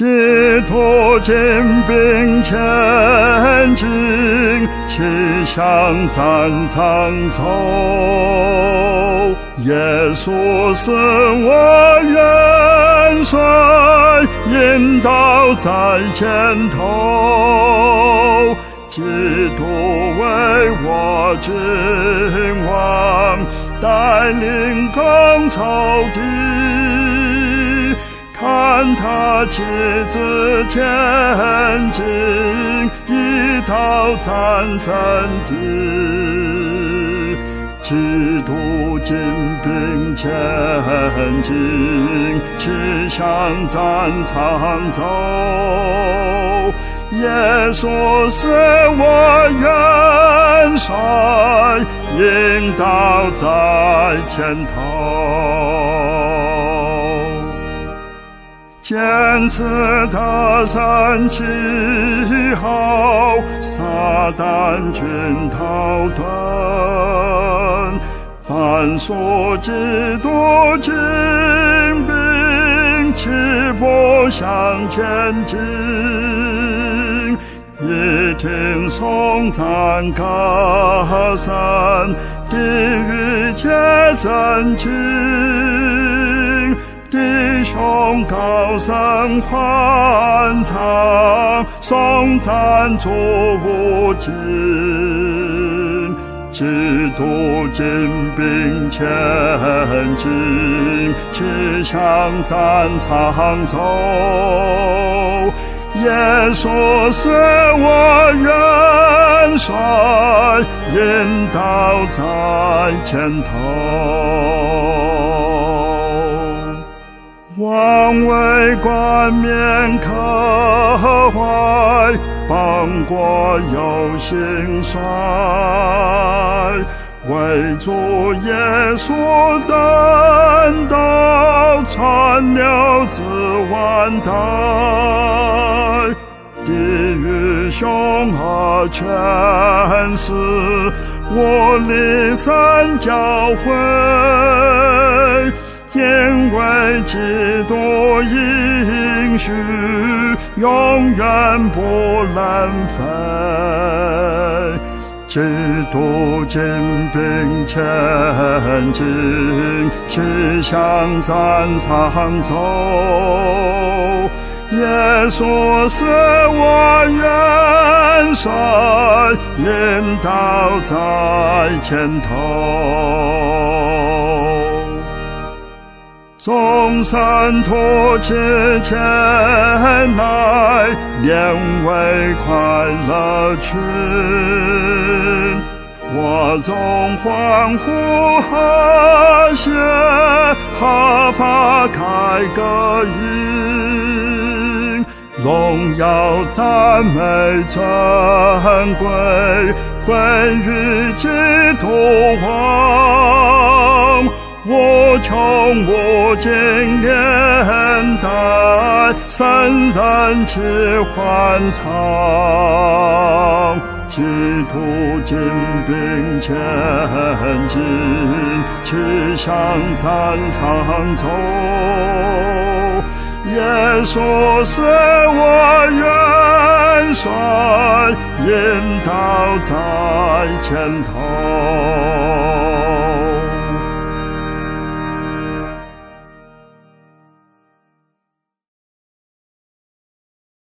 企图进兵前进，气象战场走。耶稣是我元帅，引导在前头。基督为我君王，带领攻仇敌。看他旗帜前进，一道战争地。基督进兵前进，气象战场走。耶稣是我元帅，引导在前头。坚持他山旗号，撒旦军逃遁。凡属基督精兵，齐步向前进。一听颂赞歌声，地狱皆震惊。弟兄高声欢唱，颂赞主无尽。基督进兵前进，气象战场走。耶稣是我元帅，引导在前头。王位冠冕可怀，邦国有兴衰。为主耶稣战斗，传流至万代。地狱凶恶权势，我离散教诲。因为基督应许，永远不能废。基督进兵前进，气象战场走。耶稣是我元帅，引导在前头。众圣徒齐前来，连为快乐群。我众欢呼和谐，合法开歌音。荣耀赞美尊贵，归于基督王。无穷无尽年代，圣人齐欢唱。基督进兵前进，气象战场走。耶稣是我元帅，引导在前头。